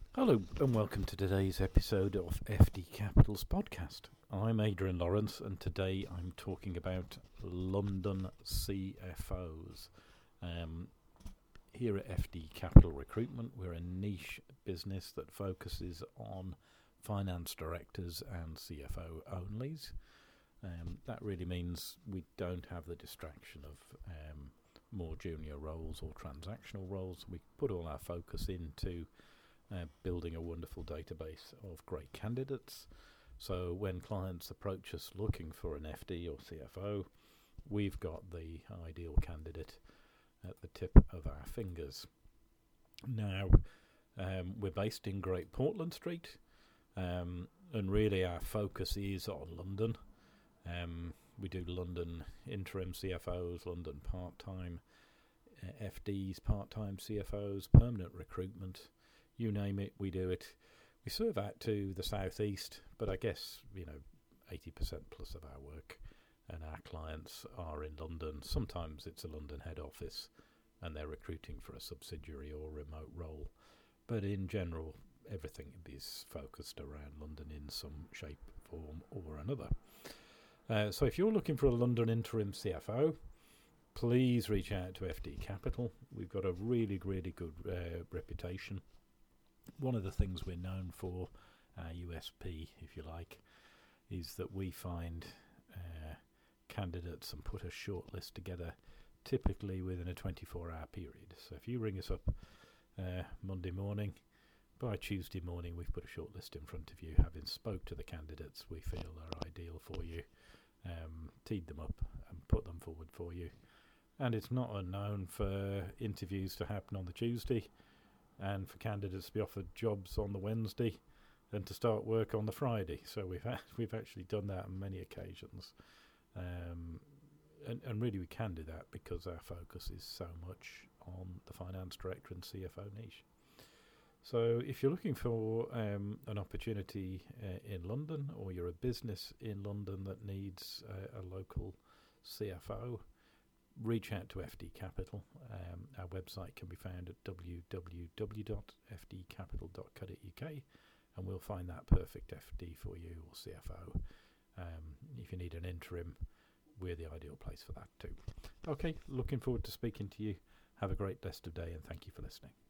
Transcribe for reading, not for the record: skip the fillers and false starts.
Hello and welcome to today's episode of FD Capital's podcast. I'm Adrian Lawrence and today I'm talking about London CFOs. Here at FD Capital Recruitment, we're a niche business that focuses on finance directors and CFO onlys. That really means we don't have the distraction of more junior roles or transactional roles. We put all our focus into building a wonderful database of great candidates. So when clients approach us looking for an FD or CFO, we've got the ideal candidate at the tip of our fingers. Now, we're based in Great Portland Street, and really our focus is on London. We do London interim CFOs, London part-time FDs, part-time CFOs, permanent recruitment. You name it, we do it. We serve out to the southeast, but I guess 80% plus of our work and our clients are in London. Sometimes it's a London head office and they're recruiting for a subsidiary or remote role, but in general everything is focused around London in some shape, form or another. So if you're looking for a London interim CFO, please reach out to FD Capital. We've got a really good reputation. One of the things we're known for, our USP, if you like, is that we find candidates and put a shortlist together typically within a 24-hour period. So if you ring us up Monday morning, by Tuesday morning we've put a shortlist in front of you, having spoke to the candidates we feel are ideal for you, teed them up and put them forward for you. And it's not unknown for interviews to happen on the Tuesday and for candidates to be offered jobs on the Wednesday and to start work on the Friday. So we've actually done that on many occasions. And really we can do that because our focus is so much on the finance director and CFO niche. So if you're looking for an opportunity in London, or you're a business in London that needs a local CFO, reach out to FD Capital. Our website can be found at www.fdcapital.co.uk and we'll find that perfect FD for you or CFO. If you need an interim, we're the ideal place for that too. Okay, looking forward to speaking to you. Have a great rest of day and thank you for listening.